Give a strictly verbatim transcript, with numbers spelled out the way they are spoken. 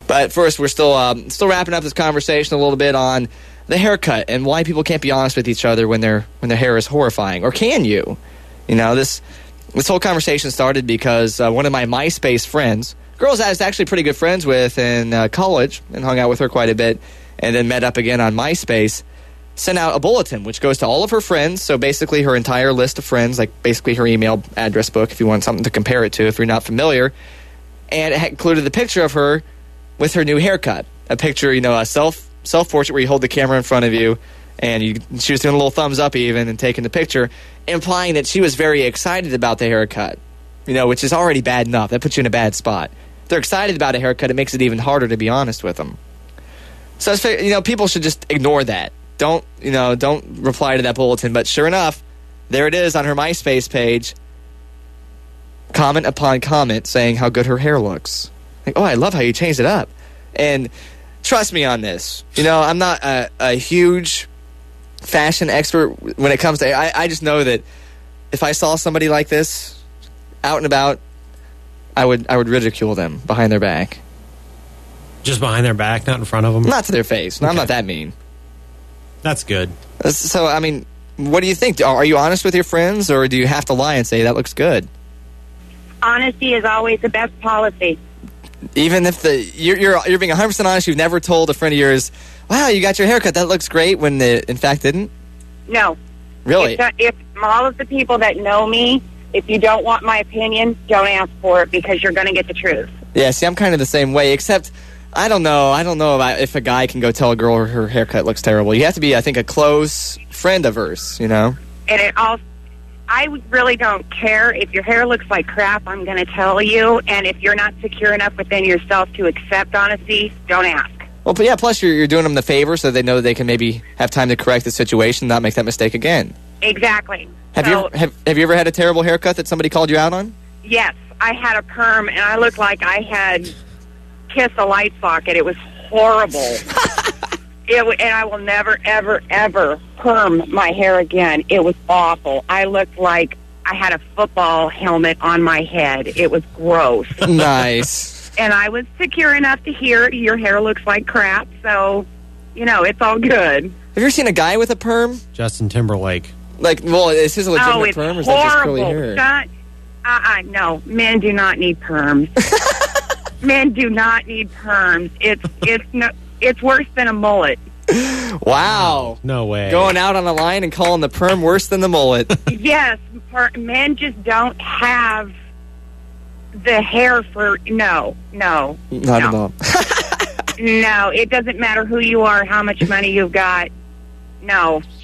But first, we're still um, still wrapping up this conversation a little bit on the haircut and why people can't be honest with each other when their when their hair is horrifying. Or can you? You know, this this whole conversation started because uh, one of my MySpace friends, girls I was actually pretty good friends with in uh, college and hung out with her quite a bit, and then met up again on MySpace, sent out a bulletin which goes to all of her friends. So basically her entire list of friends, like basically her email address book, if you want something to compare it to, if you're not familiar. And it included the picture of her with her new haircut. A picture, you know, a self self-portrait where you hold the camera in front of you, and you, she was doing a little thumbs up even and taking the picture, implying that she was very excited about the haircut, you know, which is already bad enough. That puts you in a bad spot. If they're excited about a haircut, it makes it even harder to be honest with them. So, you know, people should just ignore that. Don't, you know, don't reply to that bulletin. But sure enough, there it is on her MySpace page, comment upon comment saying how good her hair looks. Like, oh, I love how you changed it up. And trust me on this. You know, I'm not a, a huge fashion expert when it comes to... I, I just know that if I saw somebody like this out and about, I would I would ridicule them behind their back. Just behind their back, not in front of them? Not to their face. No, okay. I'm not that mean. That's good. So, I mean, what do you think? Are you honest with your friends, or do you have to lie and say, that looks good? Honesty is always the best policy. Even if the you're you're, you're being one hundred percent honest, you've never told a friend of yours, wow, you got your haircut, that looks great, when it in fact didn't? No. Really? If, if all of the people that know me, if you don't want my opinion, don't ask for it, because you're going to get the truth. Yeah, see, I'm kind of the same way, except I don't know. I don't know about if a guy can go tell a girl her haircut looks terrible. You have to be, I think, a close friend of hers, you know? And it all... I really don't care. If your hair looks like crap, I'm going to tell you. And if you're not secure enough within yourself to accept honesty, don't ask. Well, but yeah, plus you're, you're doing them the favor so they know that they can maybe have time to correct the situation and not make that mistake again. Exactly. Have, so, you ever, have, have you ever had a terrible haircut that somebody called you out on? Yes. I had a perm, and I looked like I had kissed a light socket. It was horrible. It w- and I will never, ever, ever perm my hair again. It was awful. I looked like I had a football helmet on my head. It was gross. Nice. And I was secure enough to hear your hair looks like crap, so, you know, it's all good. Have you ever seen a guy with a perm? Justin Timberlake. Like, well, is his a legitimate oh, it's perm, or is horrible. that just curly hair? Shut, uh-uh, no, men do not need perms. Men do not need perms. It's it's no, it's worse than a mullet. Wow. No way. Going out on a line and calling the perm worse than the mullet. Yes, per, men just don't have the hair for, no, no. Not no. at all. No, it doesn't matter who you are, how much money you've got. No,